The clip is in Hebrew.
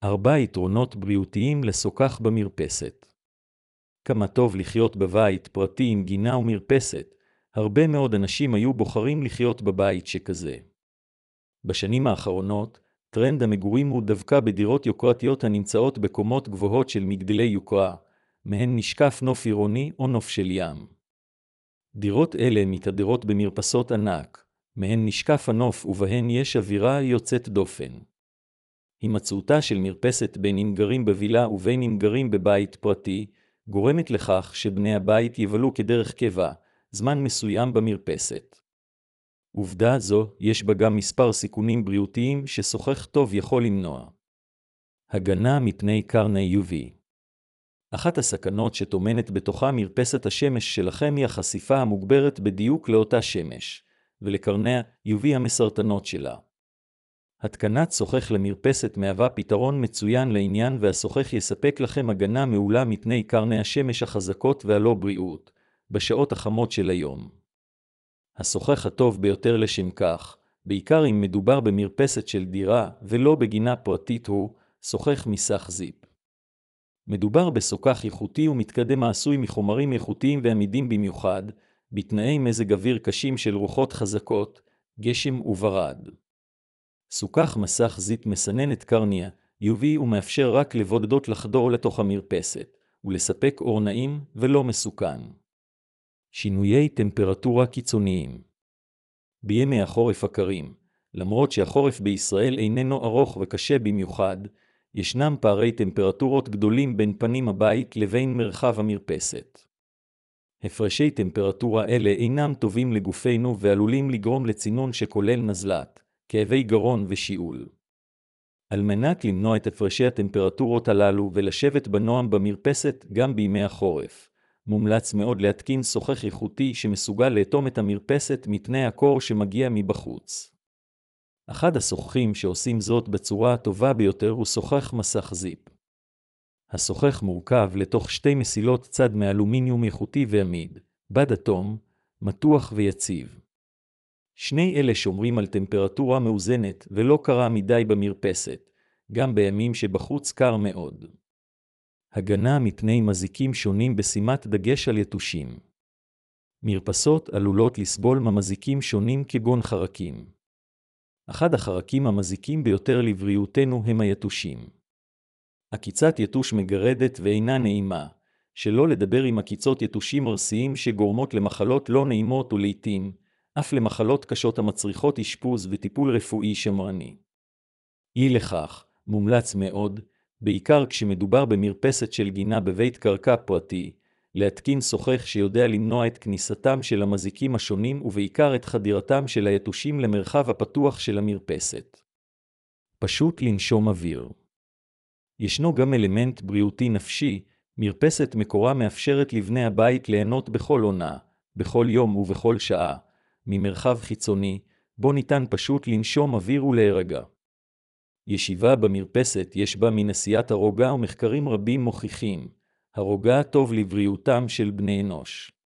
4 יתרונות בריאותיים לשוחח במרפסת. כמה טוב לחיות בבית פרטי עם גינה ומרפסת. הרבה מאוד אנשים היו בוחרים לחיות בבית שכזה. בשנים האחרונות, טרנד המגורים הוא דווקא בדירות יוקרתיות הנמצאות בקומות גבוהות של מגדלי יוקרה, מהן נשקף נוף עירוני או נוף של ים. דירות אלה מתהדרות במרפסות ענק, מהן נשקף הנוף ובהן יש אווירה יוצאת דופן. הימצאותה של מרפסת בין אם גרים בווילה ובין אם גרים בבית פרטי, גורמת לכך שבני הבית יבלו כדרך קבע, זמן מסוים במרפסת. עובדה זו, יש בה גם מספר סיכונים בריאותיים ששוחח טוב יכול למנוע. הגנה מפני קרני UV. אחת הסכנות שטומנת בתוכה מרפסת השמש שלכם היא החשיפה המוגברת בדיוק לאותה שמש, ולקרני ה-UV המסרטנות שלה. התקנת שוחח למרפסת מהווה פתרון מצוין לעניין, והשוחח יספק לכם הגנה מעולה מפני קרני השמש החזקות והלא בריאות, בשעות החמות של היום. השוחח הטוב ביותר לשם כך, בעיקר אם מדובר במרפסת של דירה ולא בגינה פרטית, הוא שוחח מסך זיפ. מדובר בסוכך איכותי ומתקדם העשוי מחומרים איכותיים ועמידים במיוחד, בתנאי מזג אוויר קשים של רוחות חזקות, גשם וברד. סוכך מסך זיפ מסנן את קרני ה-UV ומאפשר רק לבודדות לחדור לתוך המרפסת, ולספק אור נעים ולא מסוכן. שינויי טמפרטורה קיצוניים. בימי החורף הקרים, למרות שהחורף בישראל איננו ארוך וקשה במיוחד, ישנם פערי טמפרטורות גדולים בין פנים הבית לבין מרחב המרפסת. הפרשי טמפרטורה אלה אינם טובים לגופנו ועלולים לגרום לצינון שכולל נזלת, כאבי גרון ושיעול. על מנת למנוע את הפרשי הטמפרטורות הללו ולשבת בנועם במרפסת גם בימי החורף, מומלץ מאוד להתקין שוחח איכותי שמסוגל לאטום את המרפסת מפני הקור שמגיע מבחוץ. אחד השוחחים שעושים זאת בצורה הטובה ביותר הוא שוחח מסך זיפ. השוחח מורכב לתוך 2 מסילות צד מאלומיניום איכותי ועמיד, בד אטום, מתוח ויציב. שני אלה שומרים על טמפרטורה מאוזנת ולא קרה מדי במרפסת, גם בימים שבחוץ קר מאוד. הגנה מפני מזיקים שונים בשימת דגש על יתושים. מרפסות עלולות לסבול ממזיקים שונים כגון חרקים. אחד החרקים המזיקים ביותר לבריאותנו הם היתושים. עקיצת יתוש מגרדת ואינה נעימה, שלא לדבר עם עקיצות יתושים ארסיים שגורמות למחלות לא נעימות ולעיתים, אף למחלות קשות המצריכות אשפוז וטיפול רפואי שמרני. אי לכך, מומלץ מאוד, בעיקר כשמדובר במרפסת של גינה בבית קרקע פרטי, להתקין שוחח שיודע למנוע את כניסתם של המזיקים השונים ובעיקר את חדירתם של היתושים למרחב הפתוח של המרפסת. פשוט לנשום אוויר. ישנו גם אלמנט בריאותי נפשי, מרפסת מקורה מאפשרת לבני הבית ליהנות בכל עונה, בכל יום ובכל שעה, ממרחב חיצוני, בו ניתן פשוט לנשום אוויר ולהירגע. ישיבה במרפסת יש בה מנסיית הרוגע ומחקרים רבים מוכיחים, הרוגע טוב לבריאותם של בני אנוש.